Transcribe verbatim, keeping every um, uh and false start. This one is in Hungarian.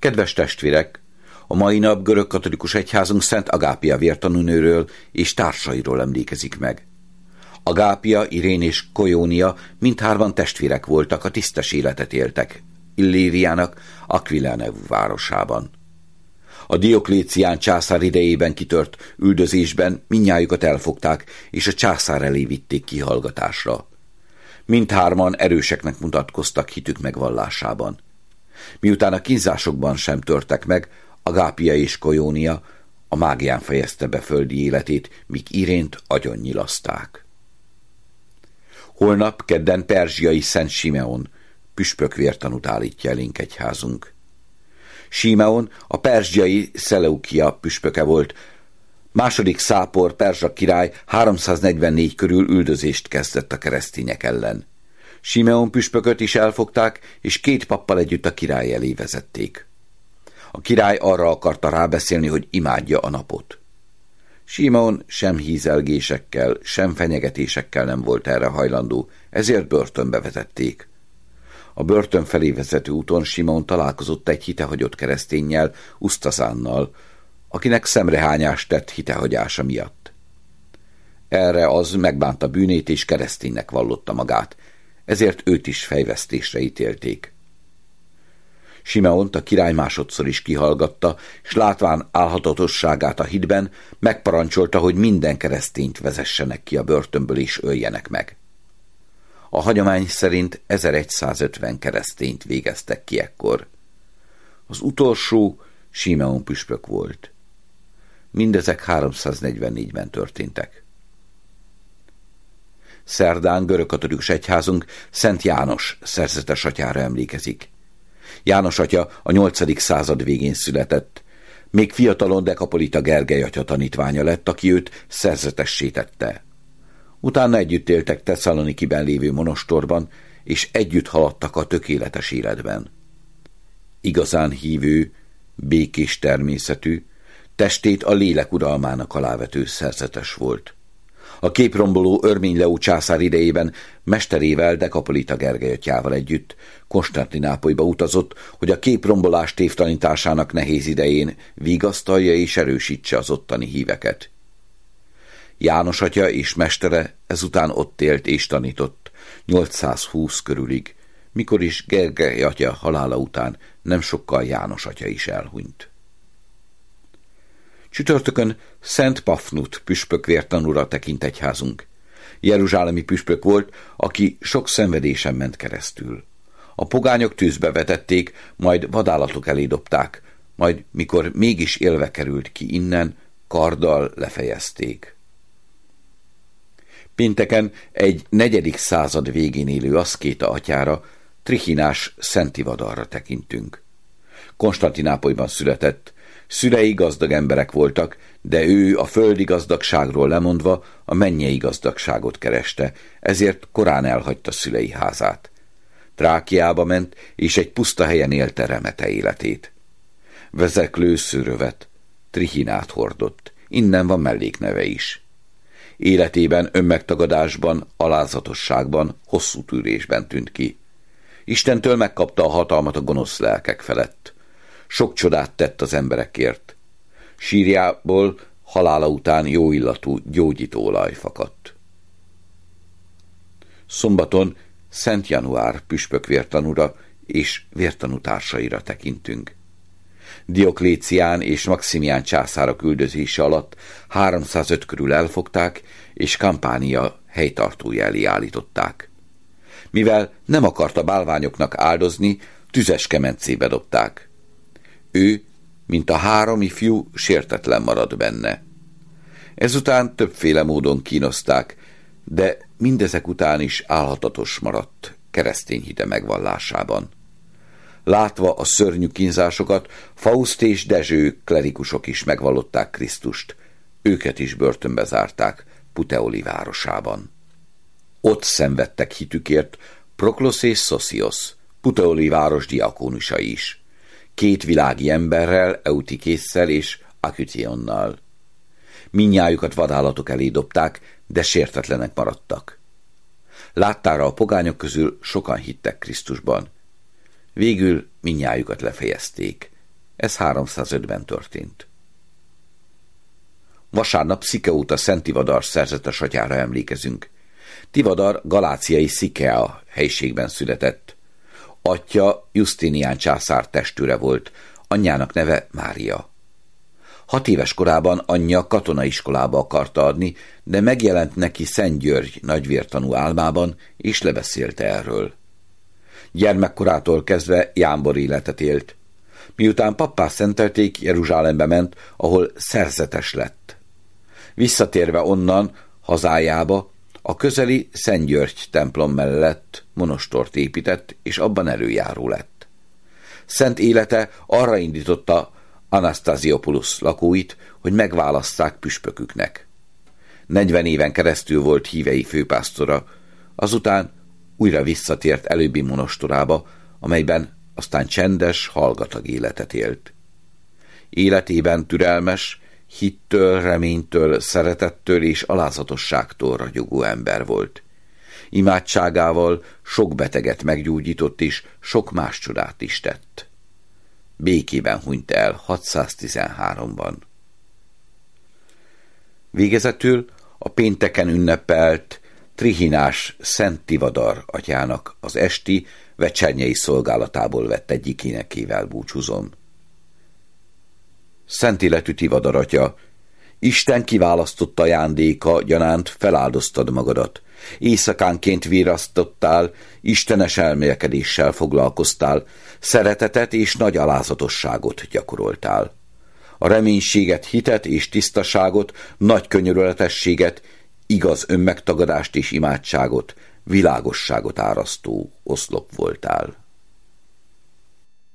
Kedves testvérek, a mai nap görögkatolikus egyházunk Szent Agápia vértanúnőről és társairól emlékezik meg. Agápia, Irén és Kojónia mindhárman testvérek voltak, a tisztes életet éltek Illíriának, Aquila nevű városában. A Dioklécián császár idejében kitört üldözésben mindnyájukat elfogták, és a császár elé vitték kihallgatásra. Mindhárman erőseknek mutatkoztak hitük megvallásában. Miután a kínzásokban sem törtek meg, Agápia és Kojónia a mágián fejezte be földi életét, míg Irént agyonnyilaszták. Holnap kedden perzsiai Szent Simeon püspök vértanút állítja elénk egyházunk. Simeon a perzsiai Szeleukia püspöke volt. Második Szápor perzsa király háromszáznegyvennégy körül üldözést kezdett a keresztények ellen. Simeon püspököt is elfogták, és két pappal együtt a király elé vezették. A király arra akarta rábeszélni, hogy imádja a napot. Simeon sem hízelgésekkel, sem fenyegetésekkel nem volt erre hajlandó, ezért börtönbe vetették. A börtön felé vezető úton Simeon találkozott egy hitehagyott kereszténnyel, Usztazánnal, akinek szemrehányást tett hitehagyása miatt. Erre az megbánta bűnét és kereszténynek vallotta magát, ezért őt is fejvesztésre ítélték. Simeont a király másodszor is kihallgatta, és látván álhatatosságát a hitben, megparancsolta, hogy minden keresztényt vezessenek ki a börtönből és öljenek meg. A hagyomány szerint ezerszázötven keresztényt végeztek ki ekkor. Az utolsó Simeon püspök volt. Mindezek háromszáznegyvennégyben történtek. Szerdán görögkatolikus egyházunk Szent János szerzetes atyára emlékezik. János atya a nyolcadik század végén született. Még fiatalon Dekapolita Gergely atya tanítványa lett, aki őt szerzetessé tette. Utána együtt éltek Tesszalonikiben lévő monostorban, és együtt haladtak a tökéletes életben. Igazán hívő, békés természetű, testét a lélek uralmának alávető szerzetes volt. A képromboló Örmény Leó császár idejében mesterével, Dekapolita Gergely atyával együtt Konstantinápolyba utazott, hogy a képrombolás tévtanításának nehéz idején vigasztalja és erősítse az ottani híveket. János atya és mestere ezután ott élt és tanított nyolcszázhúsz körülig, mikor is Gergely atya halála után nem sokkal János atya is elhunyt. Csütörtökön Szent Pafnut püspök vértanúra tekint egyházunk. Jeruzsálemi püspök volt, aki sok szenvedésen ment keresztül. A pogányok tűzbe vetették, majd vadállatok elé dobták, majd mikor mégis élve került ki innen, karddal lefejezték. Pénteken egy negyedik század végén élő aszkéta atyára, Trichinás Szentivadarra tekintünk. Konstantinápolyban született, szülei gazdag emberek voltak, de ő a földi gazdagságról lemondva a mennyei gazdagságot kereste, ezért korán elhagyta szülei házát. Trákiába ment, és egy puszta helyen élte remete életét. Vezeklő szőrövet, Trichinát hordott, innen van mellékneve is. Életében önmegtagadásban, alázatosságban, hosszú tűrésben tűnt ki. Istentől megkapta a hatalmat a gonosz lelkek felett. Sok csodát tett az emberekért. Sírjából halála után jóillatú gyógyítóolaj fakadt. Szombaton Szent Január püspök vértanúra és vértanú társaira tekintünk. Dioklécián és Maximián császárok üldözése alatt háromszázöt körül elfogták, és Kampánia helytartója elé állították. Mivel nem akart a bálványoknak áldozni, tüzes kemencébe dobták. Ő, mint a három ifjú, sértetlen maradt benne. Ezután többféle módon kínozták, de mindezek után is álhatatos maradt keresztény hite megvallásában. Látva a szörnyű kínzásokat, Fauszt és Dezső klerikusok is megvallották Krisztust. Őket is börtönbe zárták Puteoli városában. Ott szenvedtek hitükért Proklosz és Szoszios, Puteoli város diakónusai is. Két világi emberrel, Eutikésszel és Akytionnal. Mindnyájukat vadállatok elé dobták, de sértetlenek maradtak. Láttára a pogányok közül sokan hittek Krisztusban. Végül mindnyájukat lefejezték, Ez háromszázötben történt. Vasárnap Szikeuta Szent Tivadar szerzetes atyára emlékezünk. Tivadar galáciai Szikea helyiségben született. Atya Justinián császár testőre volt, anyjának neve Mária. Hat éves korában anyja katonaiskolába akarta adni, de megjelent neki Szent György nagyvértanú álmában, és lebeszélte erről. Gyermekkorától kezdve jámbor életet élt. Miután pappá szentelték, Jeruzsálembe ment, ahol szerzetes lett. Visszatérve onnan, hazájába, a közeli Szent György templom mellett monostort épített, és abban előjáró lett. Szent élete arra indította Anasztáziopulusz lakóit, hogy megválasszák püspöküknek. Negyven éven keresztül volt hívei főpásztora, azután újra visszatért előbbi monostorába, amelyben aztán csendes, hallgatag életet élt. Életében türelmes, hittől, reménytől, szeretettől és alázatosságtól ragyogó ember volt. Imádságával sok beteget meggyógyított és sok más csodát is tett. Békében hunyt el hatszáztizenháromban. Végezetül a pénteken ünnepelt Trihinás Szent Tivadar atyának az esti vecsernyei szolgálatából vett egyik énekével búcsúzom. Szent életű Tivadar atya, Isten kiválasztott ajándéka gyanánt feláldoztad magadat. Éjszakánként virasztottál, istenes elmélkedéssel foglalkoztál, szeretetet és nagy alázatosságot gyakoroltál. A reménységet, hitet és tisztaságot, nagy könyörületességet, igaz önmegtagadást és imádságot, világosságot árasztó oszlop voltál.